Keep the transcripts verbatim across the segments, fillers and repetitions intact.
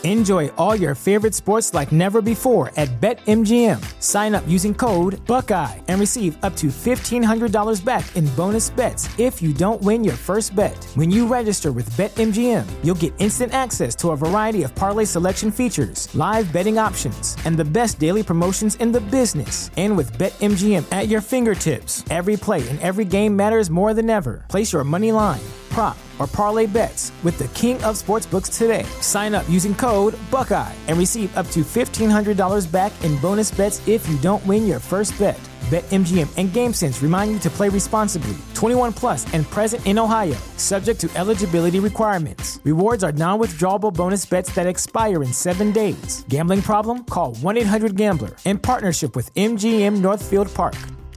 Enjoy all your favorite sports like never before at BetMGM. Sign up using code Buckeye and receive up to fifteen hundred dollars back in bonus bets if you don't win your first bet. When you register with BetMGM, you'll get instant access to a variety of parlay selection features, live betting options, and the best daily promotions in the business. And with BetMGM at your fingertips, every play and every game matters more than ever. Place your money line, prop, or parlay bets with the king of sportsbooks today. Sign up using code Buckeye and receive up to fifteen hundred dollars back in bonus bets if you don't win your first bet. BetMGM and GameSense remind you to play responsibly. twenty-one plus and present in Ohio, subject to eligibility requirements. Rewards are non-withdrawable bonus bets that expire in seven days. Gambling problem? Call one eight hundred gambler in partnership with M G M Northfield Park.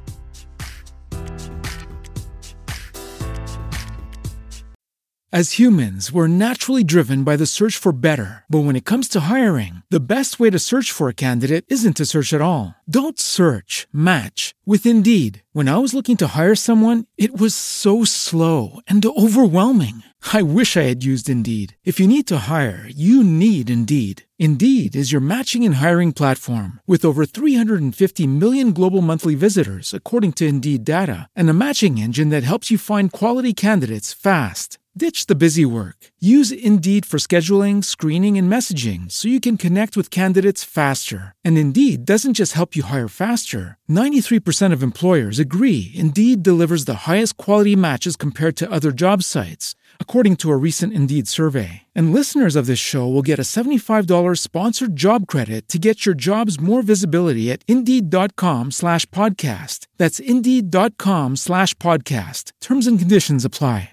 As humans, we're naturally driven by the search for better. But when it comes to hiring, the best way to search for a candidate isn't to search at all. Don't search, match with Indeed. When I was looking to hire someone, it was so slow and overwhelming. I wish I had used Indeed. If you need to hire, you need Indeed. Indeed is your matching and hiring platform with over three hundred fifty million global monthly visitors, according to Indeed data, and a matching engine that helps you find quality candidates fast. Ditch the busy work. Use Indeed for scheduling, screening, and messaging so you can connect with candidates faster. And Indeed doesn't just help you hire faster. ninety-three percent of employers agree Indeed delivers the highest quality matches compared to other job sites, according to a recent Indeed survey. And listeners of this show will get a seventy-five dollars sponsored job credit to get your jobs more visibility at Indeed.com slash podcast. That's Indeed.com slash podcast. Terms and conditions apply.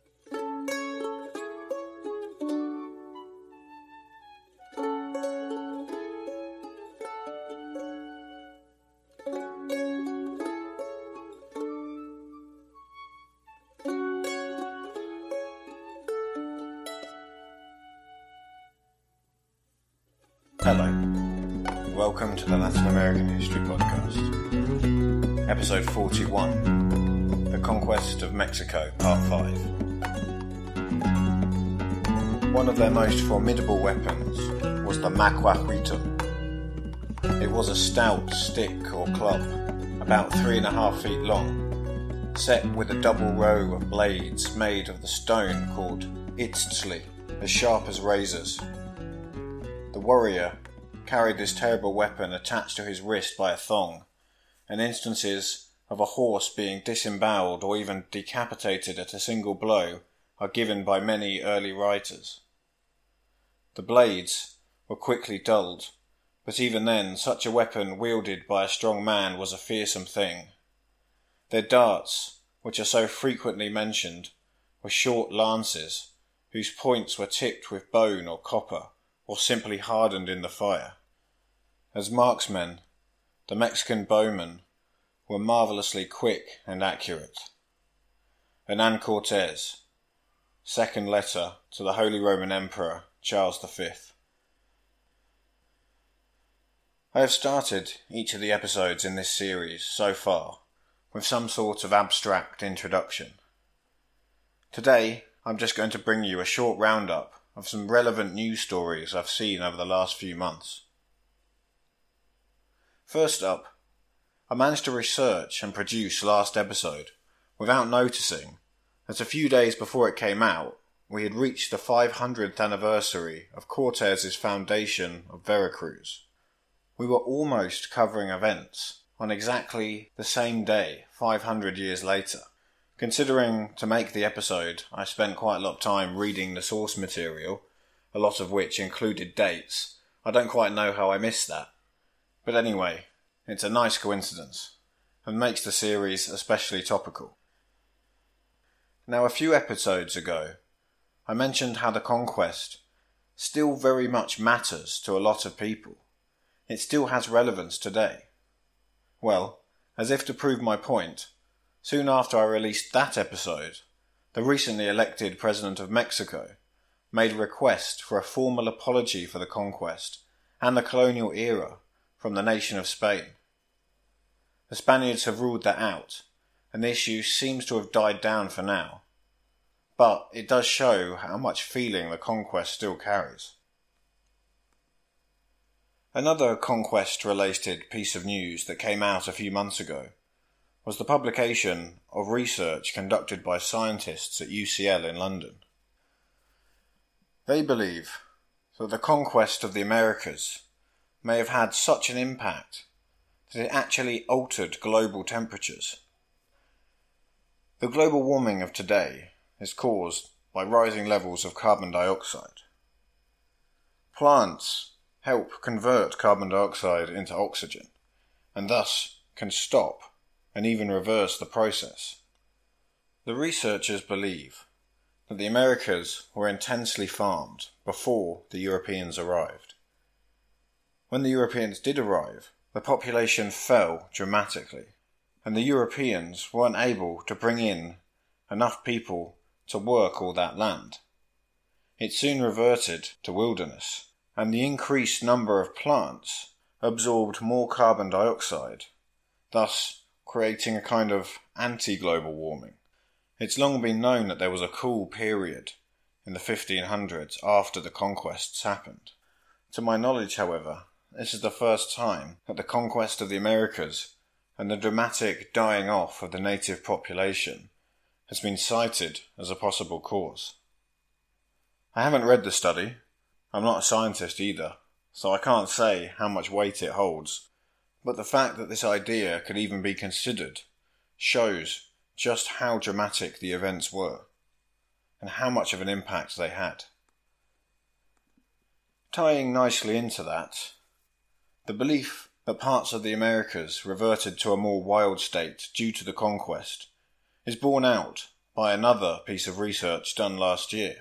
Hello, and welcome to the Latin American History Podcast, Episode forty-one, The Conquest of Mexico, Part five. One of their most formidable weapons was the macuahuito. It was a stout stick or club, about three and a half feet long, set with a double row of blades made of the stone called itztli, as sharp as razors. The warrior carried this terrible weapon attached to his wrist by a thong, and instances of a horse being disemboweled or even decapitated at a single blow are given by many early writers. The blades were quickly dulled, but even then such a weapon wielded by a strong man was a fearsome thing. Their darts, which are so frequently mentioned, were short lances, whose points were tipped with bone or copper, or simply hardened in the fire. As marksmen, the Mexican bowmen were marvellously quick and accurate. Hernan Cortes, second letter to the Holy Roman Emperor Charles the Fifth. I have started each of the episodes in this series so far with some sort of abstract introduction. Today, I'm just going to bring you a short roundup of some relevant news stories I've seen over the last few months. First up, I managed to research and produce last episode without noticing that a few days before it came out, we had reached the five hundredth anniversary of Cortes's foundation of Veracruz. We were almost covering events on exactly the same day, five hundred years later. Considering to make the episode, I spent quite a lot of time reading the source material, a lot of which included dates. I don't quite know how I missed that. But anyway, it's a nice coincidence, and makes the series especially topical. Now, a few episodes ago, I mentioned how the conquest still very much matters to a lot of people. It still has relevance today. Well, as if to prove my point, soon after I released that episode, the recently elected President of Mexico made a request for a formal apology for the conquest and the colonial era from the nation of Spain. The Spaniards have ruled that out, and the issue seems to have died down for now. But it does show how much feeling the conquest still carries. Another conquest-related piece of news that came out a few months ago was the publication of research conducted by scientists at U C L in London. They believe that the conquest of the Americas may have had such an impact that it actually altered global temperatures. The global warming of today is caused by rising levels of carbon dioxide. Plants help convert carbon dioxide into oxygen, and thus can stop and even reverse the process. The researchers believe that the Americas were intensely farmed before the Europeans arrived. When the Europeans did arrive, the population fell dramatically, and the Europeans weren't able to bring in enough people to work all that land. It soon reverted to wilderness, and the increased number of plants absorbed more carbon dioxide, thus creating a kind of anti-global warming. It's long been known that there was a cool period in the fifteen hundreds after the conquests happened. To my knowledge, however, this is the first time that the conquest of the Americas and the dramatic dying off of the native population has been cited as a possible cause. I haven't read the study. I'm not a scientist either, so I can't say how much weight it holds, but the fact that this idea could even be considered shows just how dramatic the events were, and how much of an impact they had. Tying nicely into that, the belief that parts of the Americas reverted to a more wild state due to the conquest is borne out by another piece of research done last year.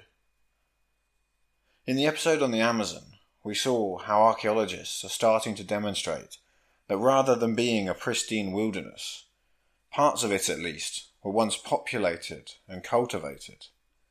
In the episode on the Amazon, we saw how archaeologists are starting to demonstrate that rather than being a pristine wilderness, parts of it at least were once populated and cultivated.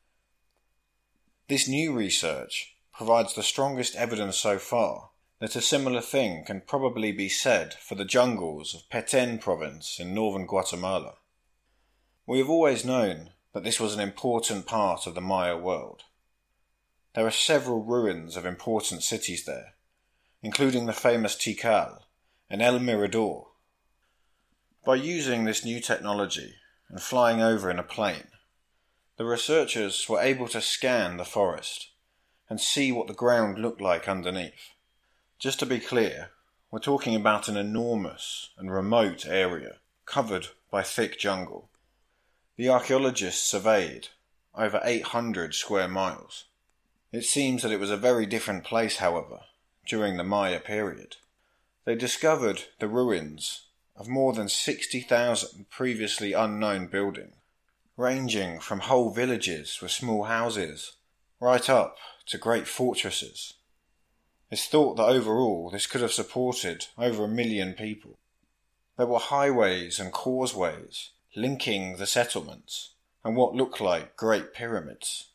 This new research provides the strongest evidence so far that a similar thing can probably be said for the jungles of Petén province in northern Guatemala. We have always known that this was an important part of the Maya world. There are several ruins of important cities there, including the famous Tikal and El Mirador. By using this new technology and flying over in a plane, the researchers were able to scan the forest and see what the ground looked like underneath. Just to be clear, we're talking about an enormous and remote area covered by thick jungle. The archaeologists surveyed over eight hundred square miles. It seems that it was a very different place, however, during the Maya period. They discovered the ruins of more than sixty thousand previously unknown buildings, ranging from whole villages with small houses right up to great fortresses. It's thought that overall this could have supported over a million people. There were highways and causeways linking the settlements and what looked like great pyramids.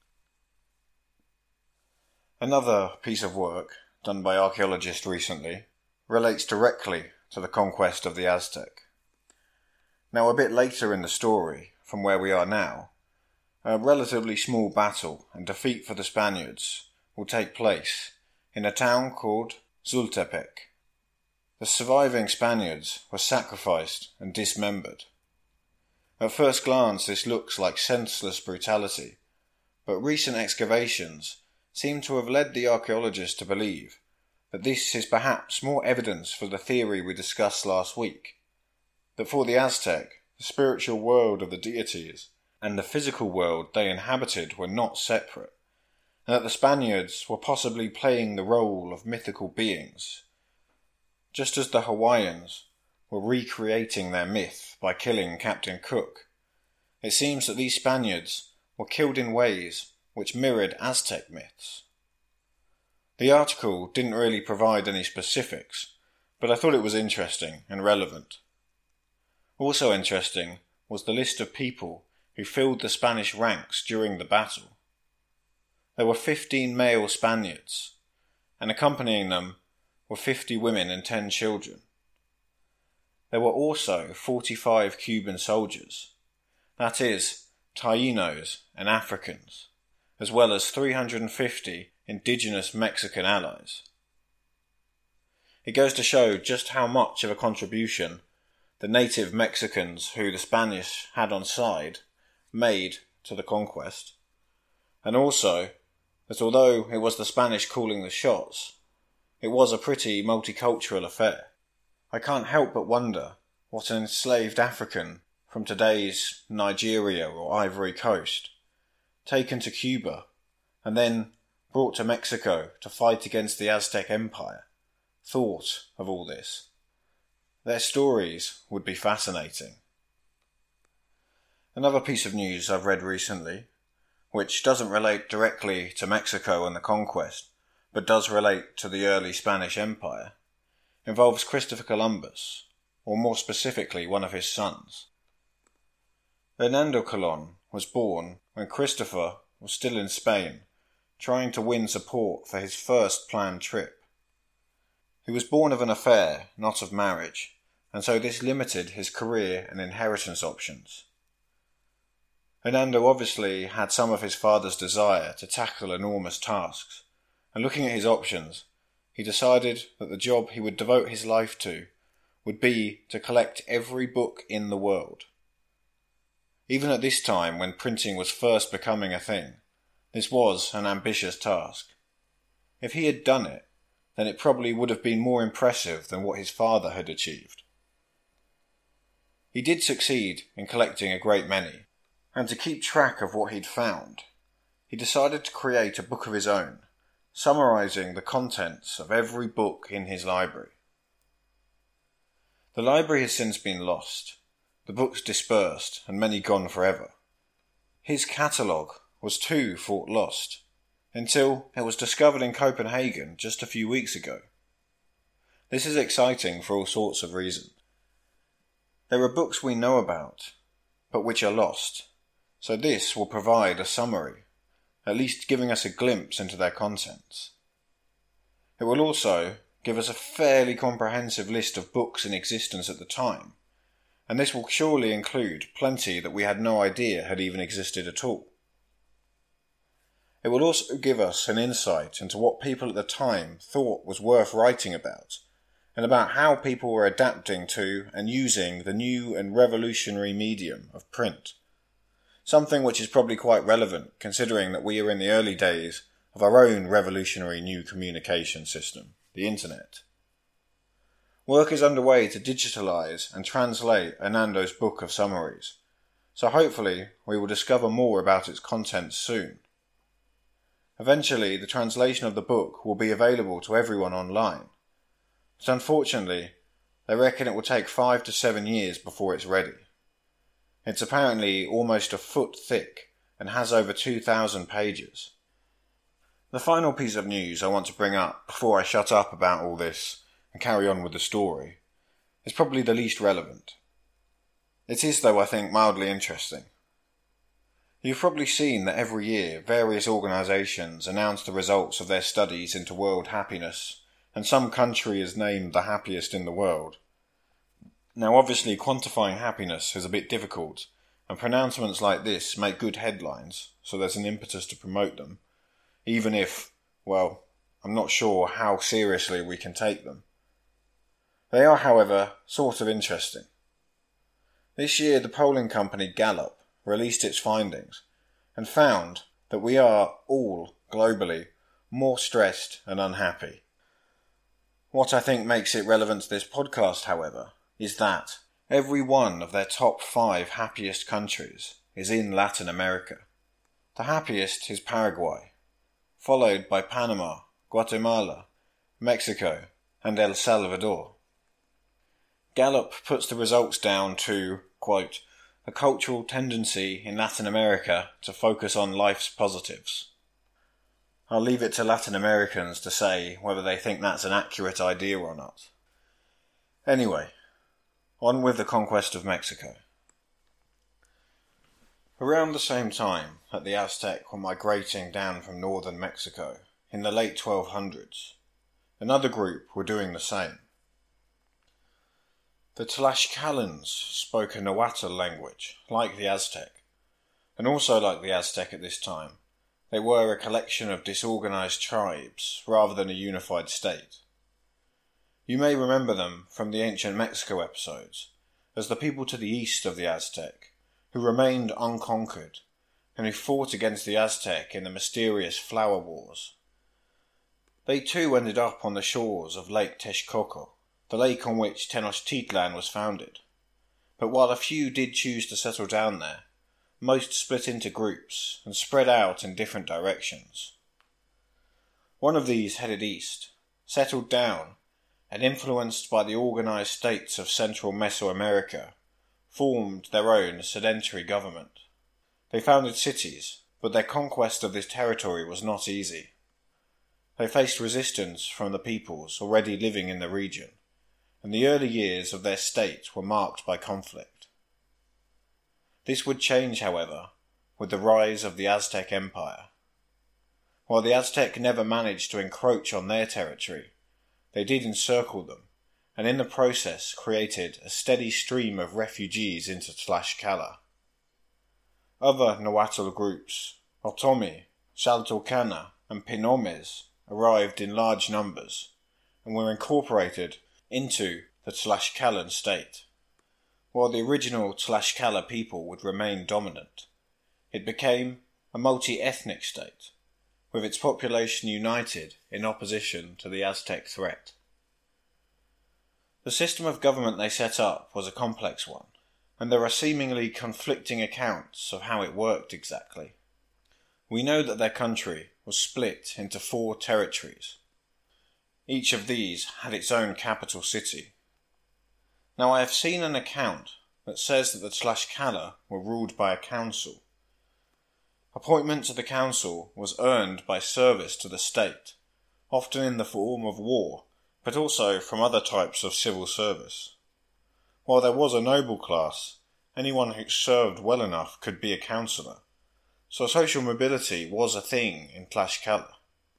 Another piece of work done by archaeologists recently relates directly to the conquest of the Aztec. Now, a bit later in the story, from where we are now, a relatively small battle and defeat for the Spaniards will take place in a town called Zultepec. The surviving Spaniards were sacrificed and dismembered. At first glance this looks like senseless brutality, but recent excavations seem to have led the archaeologists to believe that this is perhaps more evidence for the theory we discussed last week, that for the Aztec, the spiritual world of the deities and the physical world they inhabited were not separate, and that the Spaniards were possibly playing the role of mythical beings, just as the Hawaiians were recreating their myth by killing Captain Cook. It seems that these Spaniards were killed in ways which mirrored Aztec myths. The article didn't really provide any specifics, but I thought it was interesting and relevant. Also interesting was the list of people who filled the Spanish ranks during the battle. There were fifteen male Spaniards, and accompanying them were fifty women and ten children. There were also forty-five Cuban soldiers, that is, Tainos and Africans, as well as three hundred fifty indigenous Mexican allies. It goes to show just how much of a contribution the native Mexicans who the Spanish had on side made to the conquest, and also that although it was the Spanish calling the shots, it was a pretty multicultural affair. I can't help but wonder what an enslaved African from today's Nigeria or Ivory Coast, taken to Cuba and then brought to Mexico to fight against the Aztec Empire, thought of all this. Their stories would be fascinating. Another piece of news I've read recently, which doesn't relate directly to Mexico and the conquest, but does relate to the early Spanish Empire, involves Christopher Columbus, or more specifically one of his sons. Hernando Colón was born when Christopher was still in Spain, trying to win support for his first planned trip. He was born of an affair, not of marriage, and so this limited his career and inheritance options. Hernando obviously had some of his father's desire to tackle enormous tasks, and looking at his options, he decided that the job he would devote his life to would be to collect every book in the world. Even at this time, when printing was first becoming a thing, this was an ambitious task. If he had done it, then it probably would have been more impressive than what his father had achieved. He did succeed in collecting a great many, and to keep track of what he'd found, he decided to create a book of his own, summarising the contents of every book in his library. The library has since been lost, the books dispersed, and many gone forever. His catalogue was too thought lost, until it was discovered in Copenhagen just a few weeks ago. This is exciting for all sorts of reasons. There are books we know about, but which are lost, so this will provide a summary, at least giving us a glimpse into their contents. It will also give us a fairly comprehensive list of books in existence at the time, and this will surely include plenty that we had no idea had even existed at all. It will also give us an insight into what people at the time thought was worth writing about, and about how people were adapting to and using the new and revolutionary medium of print. Something which is probably quite relevant considering that we are in the early days of our own revolutionary new communication system, the Internet. Work is underway to digitalise and translate Hernando's book of summaries, so hopefully we will discover more about its contents soon. Eventually, the translation of the book will be available to everyone online, but unfortunately, they reckon it will take five to seven years before it's ready. It's apparently almost a foot thick and has over two thousand pages. The final piece of news I want to bring up before I shut up about all this and carry on with the story is probably the least relevant. It is, though, I think, mildly interesting. You've probably seen that every year various organisations announce the results of their studies into world happiness, and some country is named the happiest in the world. Now obviously quantifying happiness is a bit difficult, and pronouncements like this make good headlines, so there's an impetus to promote them, even if, well, I'm not sure how seriously we can take them. They are, however, sort of interesting. This year the polling company Gallup released its findings and found that we are all, globally, more stressed and unhappy. What I think makes it relevant to this podcast, however, is that every one of their top five happiest countries is in Latin America. The happiest is Paraguay, followed by Panama, Guatemala, Mexico, and El Salvador. Gallup puts the results down to, quote, a cultural tendency in Latin America to focus on life's positives. I'll leave it to Latin Americans to say whether they think that's an accurate idea or not. Anyway, on with the conquest of Mexico. Around the same time that the Aztec were migrating down from northern Mexico, in the late twelve hundreds, another group were doing the same. The Tlaxcalans spoke a Nahuatl language, like the Aztec, and also like the Aztec at this time, they were a collection of disorganized tribes rather than a unified state. You may remember them from the ancient Mexico episodes as the people to the east of the Aztec, who remained unconquered and who fought against the Aztec in the mysterious Flower Wars. They too ended up on the shores of Lake Texcoco, the lake on which Tenochtitlan was founded. But while a few did choose to settle down there, most split into groups and spread out in different directions. One of these headed east, settled down, and influenced by the organised states of central Mesoamerica, formed their own sedentary government. They founded cities, but their conquest of this territory was not easy. They faced resistance from the peoples already living in the region, and the early years of their state were marked by conflict. This would change, however, with the rise of the Aztec Empire. While the Aztec never managed to encroach on their territory, they did encircle them, and in the process created a steady stream of refugees into Tlaxcala. Other Nahuatl groups, Otomi, Xaltocana, and Pinomes, arrived in large numbers, and were incorporated into the Tlaxcalan state. While the original Tlaxcala people would remain dominant, it became a multi-ethnic state, with its population united in opposition to the Aztec threat. The system of government they set up was a complex one, and there are seemingly conflicting accounts of how it worked exactly. We know that their country was split into four territories. Each of these had its own capital city. Now I have seen an account that says that the Tlaxcala were ruled by a council. Appointment to the council was earned by service to the state, often in the form of war, but also from other types of civil service. While there was a noble class, anyone who served well enough could be a councillor, so social mobility was a thing in Tlaxcala.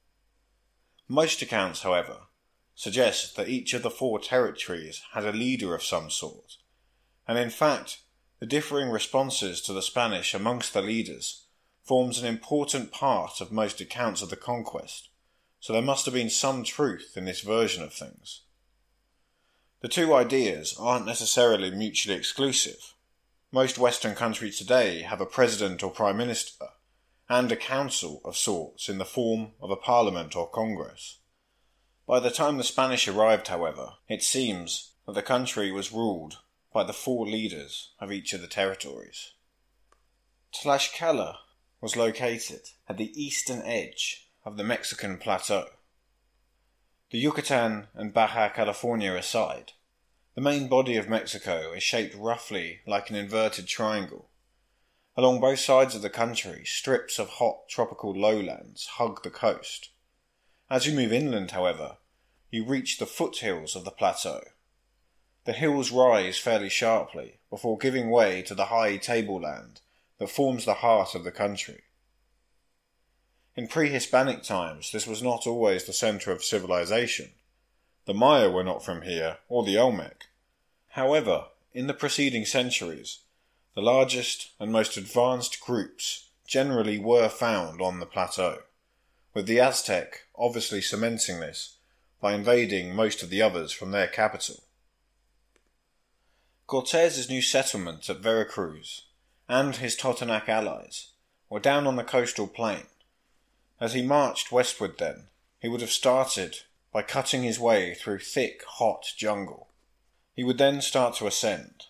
Most accounts, however, suggest that each of the four territories had a leader of some sort, and in fact, the differing responses to the Spanish amongst the leaders forms an important part of most accounts of the conquest, so there must have been some truth in this version of things. The two ideas aren't necessarily mutually exclusive. Most Western countries today have a president or prime minister, and a council of sorts in the form of a parliament or congress. By the time the Spanish arrived, however, it seems that the country was ruled by the four leaders of each of the territories. Tlaxcala was located at the eastern edge of the Mexican plateau. The Yucatan and Baja California aside, the main body of Mexico is shaped roughly like an inverted triangle. Along both sides of the country, strips of hot tropical lowlands hug the coast. As you move inland, however, you reach the foothills of the plateau. The hills rise fairly sharply before giving way to the high tableland that forms the heart of the country. In pre-Hispanic times, this was not always the centre of civilization. The Maya were not from here, or the Olmec. However, in the preceding centuries, the largest and most advanced groups generally were found on the plateau, with the Aztec obviously cementing this by invading most of the others from their capital. Cortez's new settlement at Veracruz and his Totonac allies were down on the coastal plain. As he marched westward then, he would have started by cutting his way through thick, hot jungle. He would then start to ascend.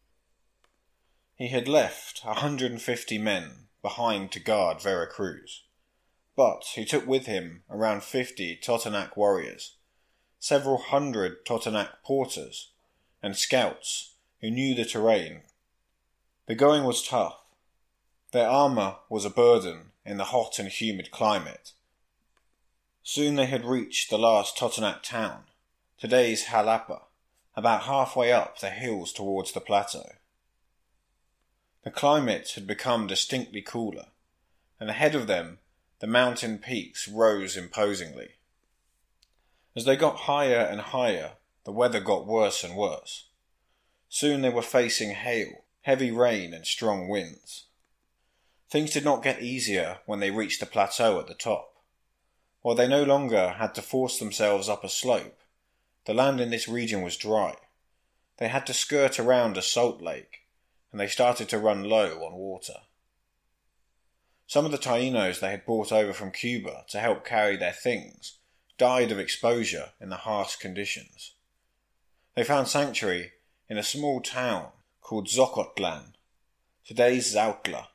He had left a hundred and fifty men behind to guard Veracruz, but he took with him around fifty Totonac warriors, several hundred Totonac porters, and scouts who knew the terrain. The going was tough. Their armour was a burden in the hot and humid climate. Soon they had reached the last Totonac town, today's Jalapa, about halfway up the hills towards the plateau. The climate had become distinctly cooler, and ahead of them the mountain peaks rose imposingly. As they got higher and higher, the weather got worse and worse. Soon they were facing hail, heavy rain and strong winds. Things did not get easier when they reached the plateau at the top. While they no longer had to force themselves up a slope, the land in this region was dry. They had to skirt around a salt lake, and they started to run low on water. Some of the Taínos they had brought over from Cuba to help carry their things died of exposure in the harsh conditions. They found sanctuary in a small town called Zocotlan, today's Zautla.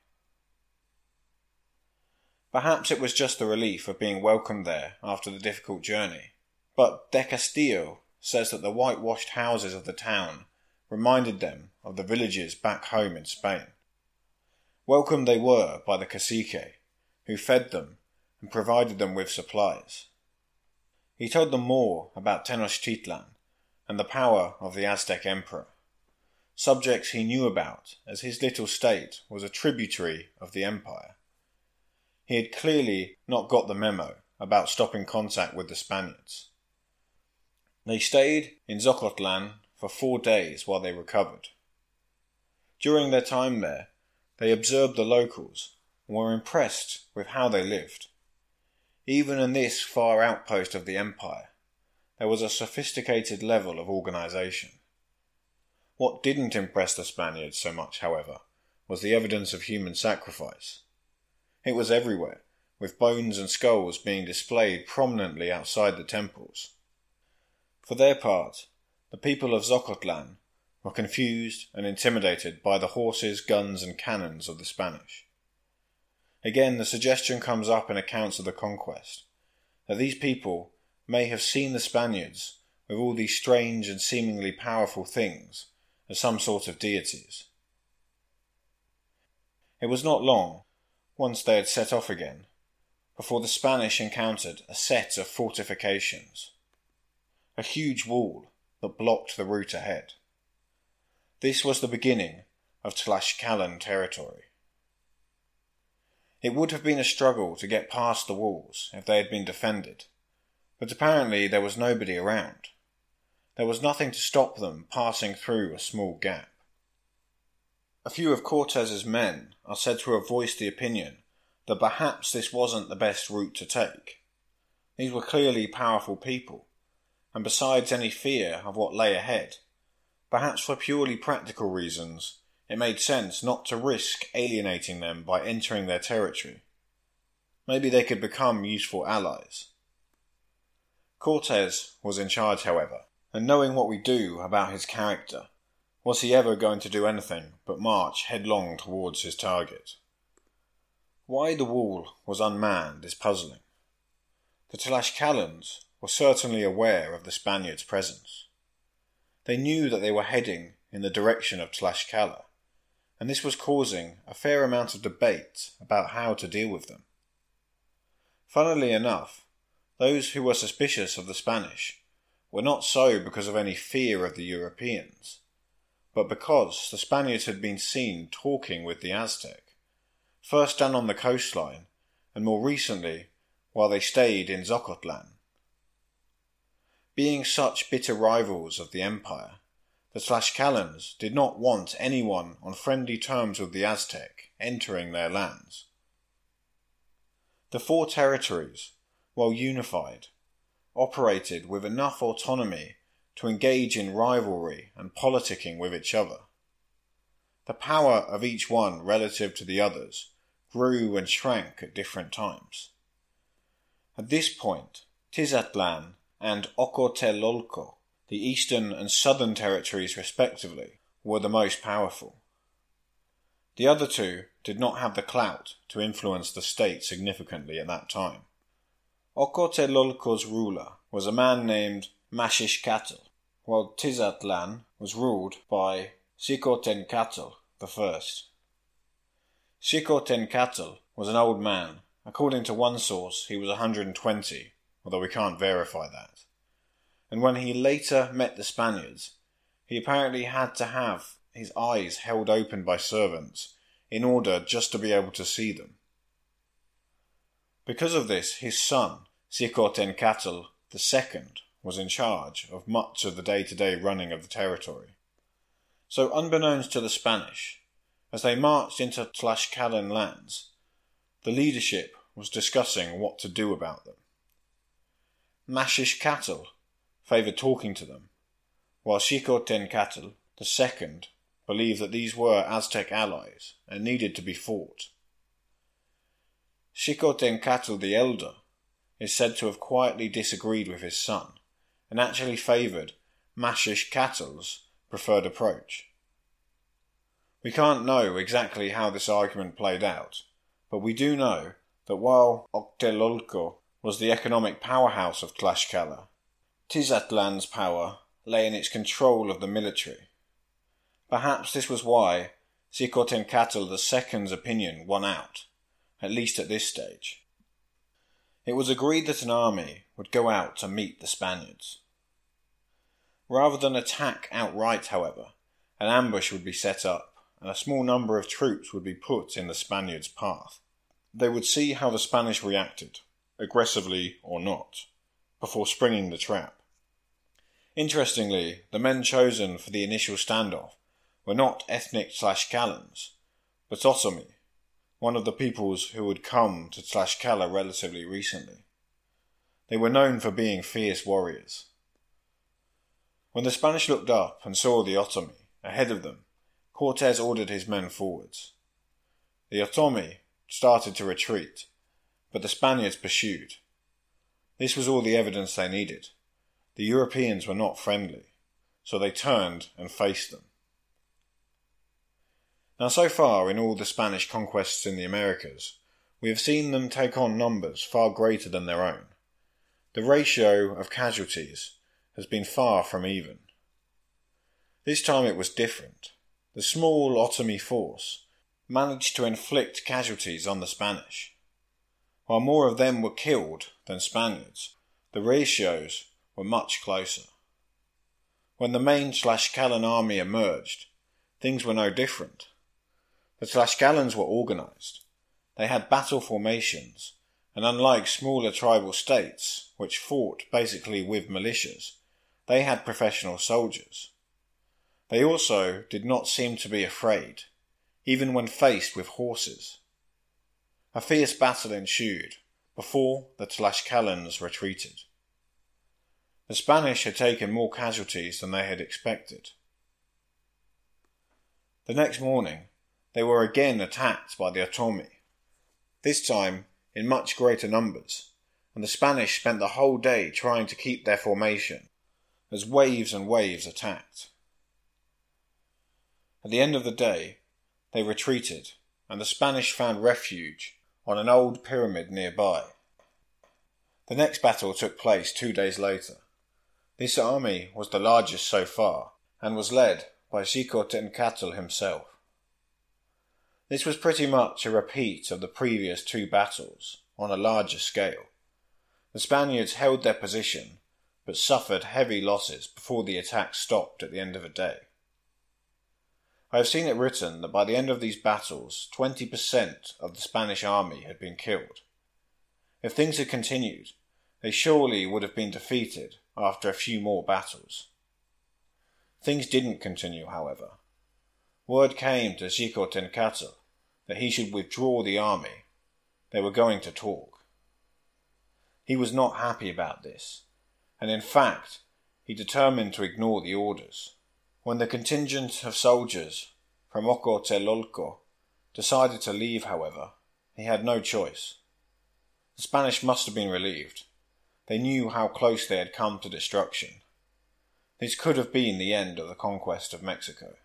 Perhaps it was just the relief of being welcomed there after the difficult journey, but De Castillo says that the whitewashed houses of the town reminded them of the villages back home in Spain. Welcomed they were by the cacique, who fed them and provided them with supplies. He told them more about Tenochtitlan and the power of the Aztec emperor, subjects he knew about as his little state was a tributary of the empire. He had clearly not got the memo about stopping contact with the Spaniards. They stayed in Zocotlan for four days while they recovered. During their time there, they observed the locals and were impressed with how they lived. Even in this far outpost of the empire, there was a sophisticated level of organisation. What didn't impress the Spaniards so much, however, was the evidence of human sacrifice. It was everywhere, with bones and skulls being displayed prominently outside the temples. For their part, the people of Zocotlan were confused and intimidated by the horses, guns and cannons of the Spanish. Again, the suggestion comes up in accounts of the conquest, that these people may have seen the Spaniards with all these strange and seemingly powerful things as some sort of deities. It was not long, once they had set off again, before the Spanish encountered a set of fortifications, a huge wall that blocked the route ahead. This was the beginning of Tlaxcalan territory. It would have been a struggle to get past the walls if they had been defended, but apparently there was nobody around. There was nothing to stop them passing through a small gap. A few of Cortez's men are said to have voiced the opinion that perhaps this wasn't the best route to take. These were clearly powerful people, and besides any fear of what lay ahead, perhaps for purely practical reasons, it made sense not to risk alienating them by entering their territory. Maybe they could become useful allies. Cortez was in charge, however, and knowing what we do about his character, was he ever going to do anything but march headlong towards his target? Why the wall was unmanned is puzzling. The Tlaxcalans were certainly aware of the Spaniards' presence. They knew that they were heading in the direction of Tlaxcala, and this was causing a fair amount of debate about how to deal with them. Funnily enough, those who were suspicious of the Spanish were not so because of any fear of the Europeans, but because the Spaniards had been seen talking with the Aztec, first down on the coastline, and more recently while they stayed in Zocotlan. Being such bitter rivals of the empire, the Tlaxcalans did not want anyone on friendly terms with the Aztec entering their lands. The four territories, while unified, operated with enough autonomy to engage in rivalry and politicking with each other. The power of each one relative to the others grew and shrank at different times. At this point, Tizatlan and Ocotelolco, the eastern and southern territories respectively, were the most powerful. The other two did not have the clout to influence the state significantly at that time. Ocotelolco's ruler was a man named Maxixcatl, while Tizatlan was ruled by Xicotencatl the First. Xicotencatl was an old man. According to one source, he was one hundred twenty, although we can't verify that. And when he later met the Spaniards, he apparently had to have his eyes held open by servants in order just to be able to see them. Because of this, his son, Xicotencatl the Second, was in charge of much of the day-to-day running of the territory. So unbeknownst to the Spanish, as they marched into Tlaxcalan lands, the leadership was discussing what to do about them. Maxixcatl favoured talking to them, while Xicotencatl the second believed that these were Aztec allies and needed to be fought. Xicotencatl the elder is said to have quietly disagreed with his son and actually favoured Maxixcatl's preferred approach. We can't know exactly how this argument played out, but we do know that while Tlatelolco was the economic powerhouse of Tlaxcala, Tizatlan's power lay in its control of the military. Perhaps this was why Xicotencatl the second's opinion won out, at least at this stage. It was agreed that an army would go out to meet the Spaniards. Rather than attack outright, however, an ambush would be set up, and a small number of troops would be put in the Spaniards' path. They would see how the Spanish reacted, aggressively or not, before springing the trap. Interestingly, the men chosen for the initial standoff were not ethnic Tlaxcalans, but Otomi, one of the peoples who had come to Tlaxcala relatively recently. They were known for being fierce warriors. When the Spanish looked up and saw the Otomi ahead of them, Cortes ordered his men forwards. The Otomi started to retreat, but the Spaniards pursued. This was all the evidence they needed. The Europeans were not friendly, so they turned and faced them. Now, so far in all the Spanish conquests in the Americas, we have seen them take on numbers far greater than their own. The ratio of casualties has been far from even. This time it was different. The small Otomi force managed to inflict casualties on the Spanish. While more of them were killed than Spaniards, the ratios were much closer. When the main Tlaxcalan army emerged, things were no different. The Tlaxcalans were organised. They had battle formations, and unlike smaller tribal states, which fought basically with militias, they had professional soldiers. They also did not seem to be afraid, even when faced with horses. A fierce battle ensued before the Tlaxcalans retreated. The Spanish had taken more casualties than they had expected. The next morning, they were again attacked by the Otomi, this time in much greater numbers, and the Spanish spent the whole day trying to keep their formation, as waves and waves attacked. At the end of the day, they retreated, and the Spanish found refuge on an old pyramid nearby. The next battle took place two days later. This army was the largest so far, and was led by Xicotencatl himself. This was pretty much a repeat of the previous two battles, on a larger scale. The Spaniards held their position, but suffered heavy losses before the attack stopped at the end of the day. I have seen it written that by the end of these battles, twenty percent of the Spanish army had been killed. If things had continued, they surely would have been defeated after a few more battles. Things didn't continue, however. Word came to Xicotencatl that he should withdraw the army. They were going to talk. He was not happy about this, and in fact, he determined to ignore the orders. When the contingent of soldiers from Ocotelolco decided to leave, however, he had no choice. The Spanish must have been relieved. They knew how close they had come to destruction. This could have been the end of the conquest of Mexico.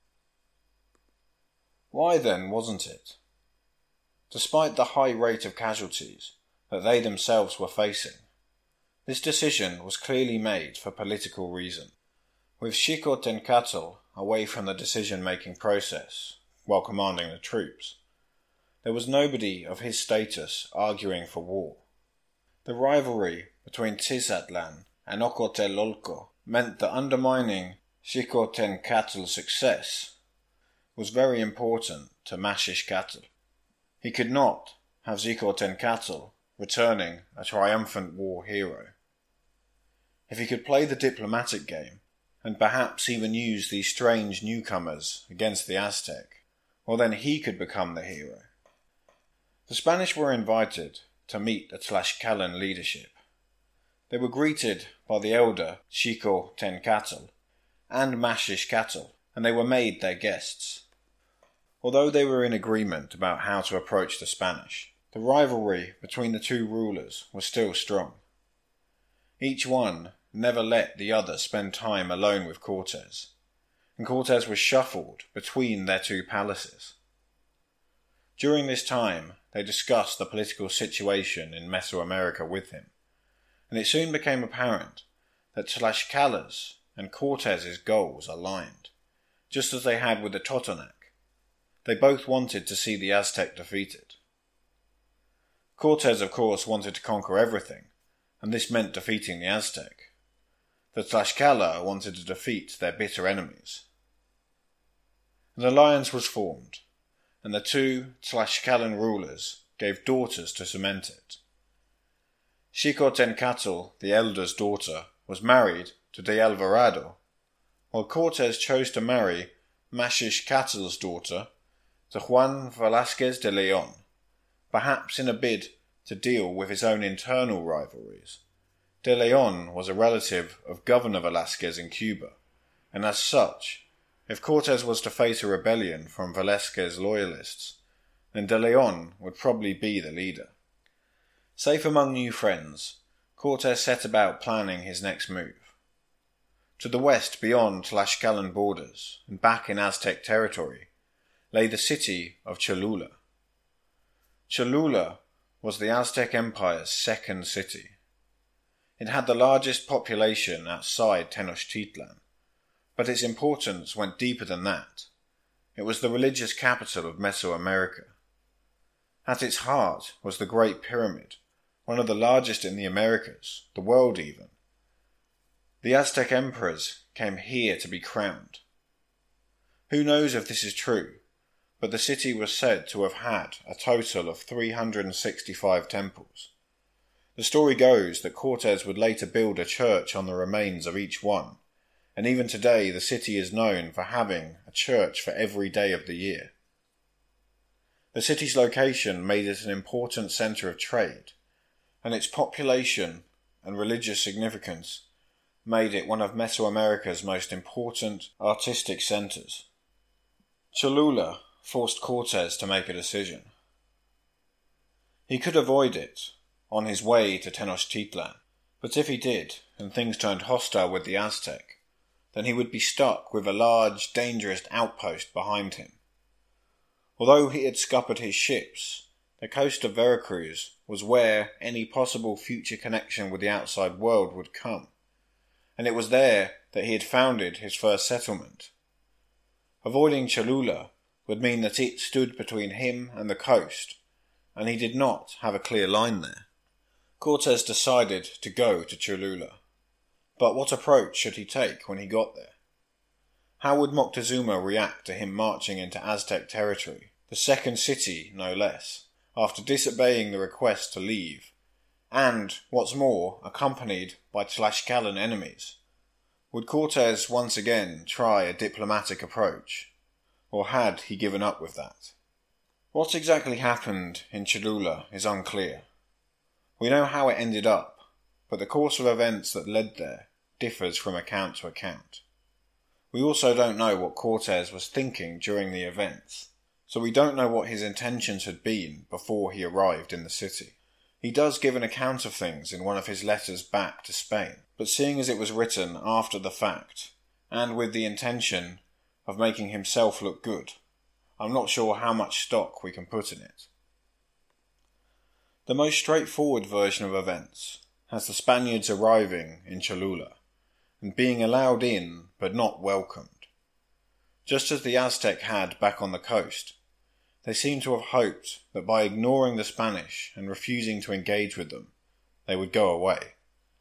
Why then wasn't it? Despite the high rate of casualties that they themselves were facing, this decision was clearly made for political reason. With Xicotencatl away from the decision-making process while commanding the troops, there was nobody of his status arguing for war. The rivalry between Tizatlan and Ocotelolco meant that undermining Xicotencatl's success was very important to Maxixcatl. He could not have Xicotencatl returning a triumphant war hero. If he could play the diplomatic game, and perhaps even use these strange newcomers against the Aztec, well then he could become the hero. The Spanish were invited to meet the Tlaxcalan leadership. They were greeted by the elder Xicotencatl and Maxixcatl, and they were made their guests. Although they were in agreement about how to approach the Spanish, the rivalry between the two rulers was still strong. Each one never let the other spend time alone with Cortes, and Cortes was shuffled between their two palaces. During this time, they discussed the political situation in Mesoamerica with him, and it soon became apparent that Tlaxcala's and Cortes' goals aligned, just as they had with the Totonac. They both wanted to see the Aztec defeated. Cortes, of course, wanted to conquer everything, and this meant defeating the Aztec. The Tlaxcala wanted to defeat their bitter enemies. An alliance was formed, and the two Tlaxcalan rulers gave daughters to cement it. Xicotencatl, the elder's daughter, was married to de Alvarado, while Cortes chose to marry Maxixcatl's daughter to Juan Velázquez de León, perhaps in a bid to deal with his own internal rivalries. De León was a relative of Governor Velázquez in Cuba, and as such, if Cortes was to face a rebellion from Velázquez loyalists, then De León would probably be the leader. Safe among new friends, Cortes set about planning his next move. To the west beyond Tlaxcalan borders, and back in Aztec territory, lay the city of Cholula. Cholula was the Aztec Empire's second city. It had the largest population outside Tenochtitlan, but its importance went deeper than that. It was the religious capital of Mesoamerica. At its heart was the Great Pyramid, one of the largest in the Americas, the world even. The Aztec emperors came here to be crowned. Who knows if this is true, but the city was said to have had a total of three hundred sixty-five temples. The story goes that Cortes would later build a church on the remains of each one, and even today the city is known for having a church for every day of the year. The city's location made it an important centre of trade, and its population and religious significance made it one of Mesoamerica's most important artistic centres. Cholula forced Cortes to make a decision. He could avoid it on his way to Tenochtitlan, but if he did, and things turned hostile with the Aztec, then he would be stuck with a large, dangerous outpost behind him. Although he had scuppered his ships, the coast of Veracruz was where any possible future connection with the outside world would come, and it was there that he had founded his first settlement. Avoiding Cholula would mean that it stood between him and the coast, and he did not have a clear line there. Cortes decided to go to Cholula, but what approach should he take when he got there? How would Moctezuma react to him marching into Aztec territory, the second city no less, after disobeying the request to leave, and, what's more, accompanied by Tlaxcalan enemies? Would Cortes once again try a diplomatic approach, or had he given up with that? What exactly happened in Cholula is unclear. We know how it ended up, but the course of events that led there differs from account to account. We also don't know what Cortes was thinking during the events, so we don't know what his intentions had been before he arrived in the city. He does give an account of things in one of his letters back to Spain, but seeing as it was written after the fact, and with the intention of making himself look good, I'm not sure how much stock we can put in it. The most straightforward version of events has the Spaniards arriving in Cholula, and being allowed in but not welcomed. Just as the Aztec had back on the coast, they seem to have hoped that by ignoring the Spanish and refusing to engage with them, they would go away.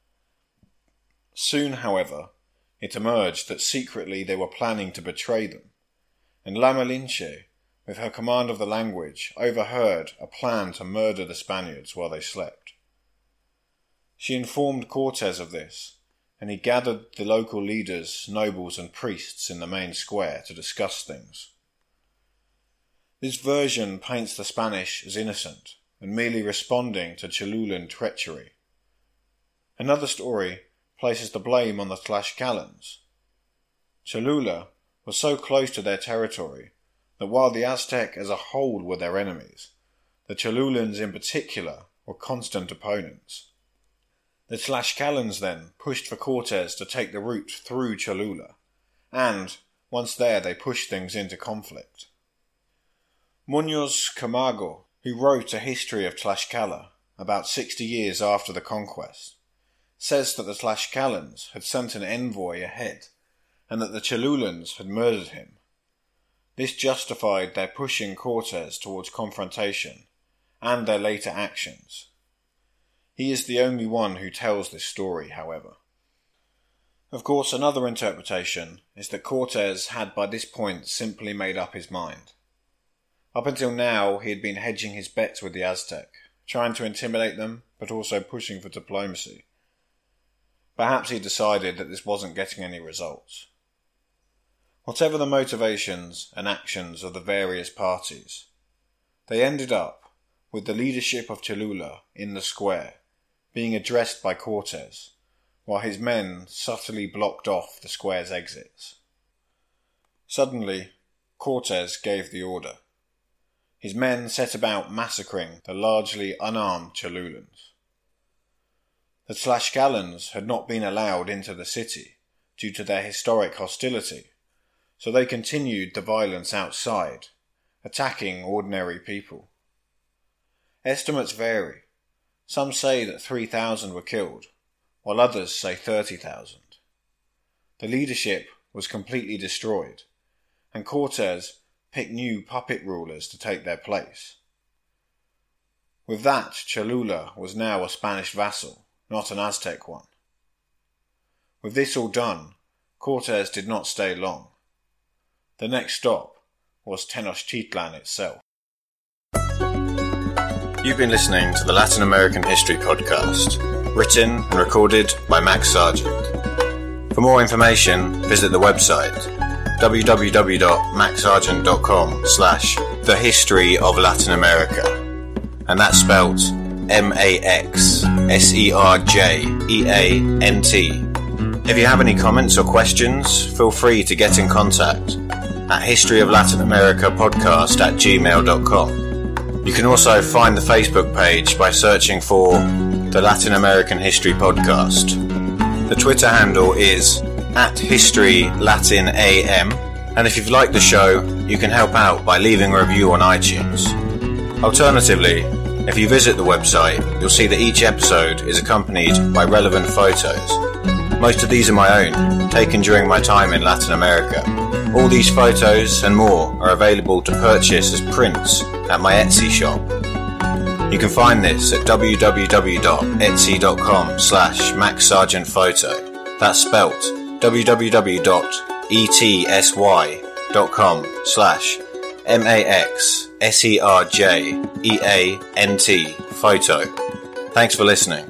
Soon, however, it emerged that secretly they were planning to betray them, and La Malinche, with her command of the language, overheard a plan to murder the Spaniards while they slept. She informed Cortes of this, and he gathered the local leaders, nobles and priests in the main square to discuss things. This version paints the Spanish as innocent and merely responding to Cholulan treachery. Another story places the blame on the Tlaxcalans. Cholula was so close to their territory that while the Aztec as a whole were their enemies, the Cholulans in particular were constant opponents. The Tlaxcalans then pushed for Cortes to take the route through Cholula, and, once there, they pushed things into conflict. Muñoz Camargo, who wrote a history of Tlaxcala about sixty years after the conquest, says that the Tlaxcalans had sent an envoy ahead and that the Cholulans had murdered him. This justified their pushing Cortes towards confrontation and their later actions. He is the only one who tells this story, however. Of course, another interpretation is that Cortes had by this point simply made up his mind. Up until now, he had been hedging his bets with the Aztec, trying to intimidate them, but also pushing for diplomacy. Perhaps he decided that this wasn't getting any results. Whatever the motivations and actions of the various parties, they ended up with the leadership of Cholula in the square, being addressed by Cortes, while his men subtly blocked off the square's exits. Suddenly, Cortes gave the order. His men set about massacring the largely unarmed Cholulans. The Tlaxcalans had not been allowed into the city due to their historic hostility, so they continued the violence outside, attacking ordinary people. Estimates vary. Some say that three thousand were killed, while others say thirty thousand. The leadership was completely destroyed, and Cortes picked new puppet rulers to take their place. With that, Cholula was now a Spanish vassal, not an Aztec one. With this all done, Cortes did not stay long. The next stop was Tenochtitlan itself. You've been listening to the Latin American History Podcast, written and recorded by Max Sargent. For more information, visit the website w w w dot max sargent dot com slash the history of Latin America, and that's spelt M A X S E R J E A N T. If you have any comments or questions, feel free to get in contact at history of latin america podcast at gmail dot com. You can also find the Facebook page by searching for the Latin American History Podcast. The Twitter handle is at History Latin A M, and if you've liked the show, you can help out by leaving a review on iTunes. Alternatively, if you visit the website, you'll see that each episode is accompanied by relevant photos. Most of these are my own, taken during my time in Latin America. All these photos and more are available to purchase as prints at my Etsy shop. You can find this at w w w dot etsy dot com slash max sargent photo. That's spelt w w w dot etsy dot com slash M A X S E R J E A N T photo. Thanks for listening.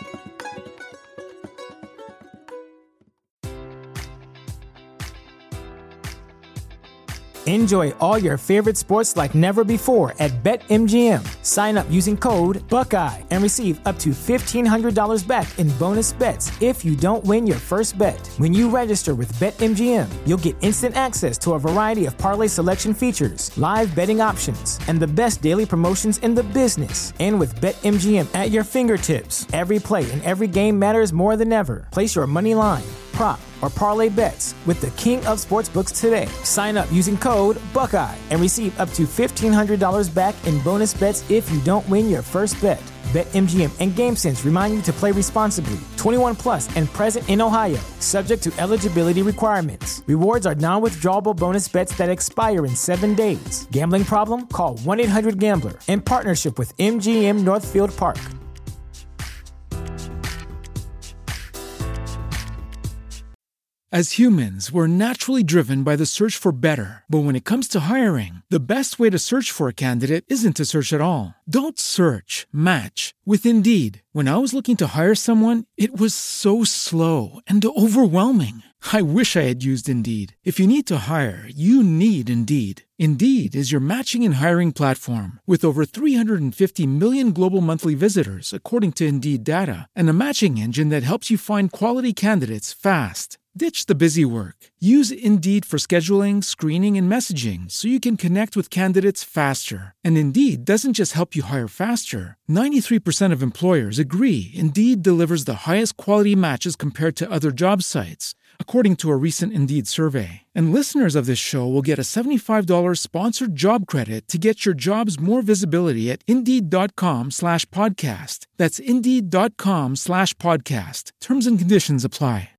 Enjoy all your favorite sports like never before at BetMGM. Sign up using code Buckeye and receive up to fifteen hundred dollars back in bonus bets if you don't win your first bet. When you register with BetMGM, you'll get instant access to a variety of parlay selection features, live betting options, and the best daily promotions in the business. And with BetMGM at your fingertips, every play and every game matters more than ever. Place your money line, prop, or parlay bets with the king of sportsbooks today. Sign up using code Buckeye and receive up to fifteen hundred dollars back in bonus bets if you don't win your first bet. BetMGM and GameSense remind you to play responsibly. twenty-one plus and present in Ohio, subject to eligibility requirements. Rewards are non-withdrawable bonus bets that expire in seven days. Gambling problem? Call one eight hundred gambler. In partnership with M G M Northfield Park. As humans, we're naturally driven by the search for better. But when it comes to hiring, the best way to search for a candidate isn't to search at all. Don't search, match with Indeed. When I was looking to hire someone, it was so slow and overwhelming. I wish I had used Indeed. If you need to hire, you need Indeed. Indeed is your matching and hiring platform with over three hundred fifty million global monthly visitors, according to Indeed data, and a matching engine that helps you find quality candidates fast. Ditch the busy work. Use Indeed for scheduling, screening, and messaging so you can connect with candidates faster. And Indeed doesn't just help you hire faster. ninety-three percent of employers agree Indeed delivers the highest quality matches compared to other job sites, according to a recent Indeed survey. And listeners of this show will get a seventy-five dollars sponsored job credit to get your jobs more visibility at Indeed.com slash podcast. That's Indeed.com slash podcast. Terms and conditions apply.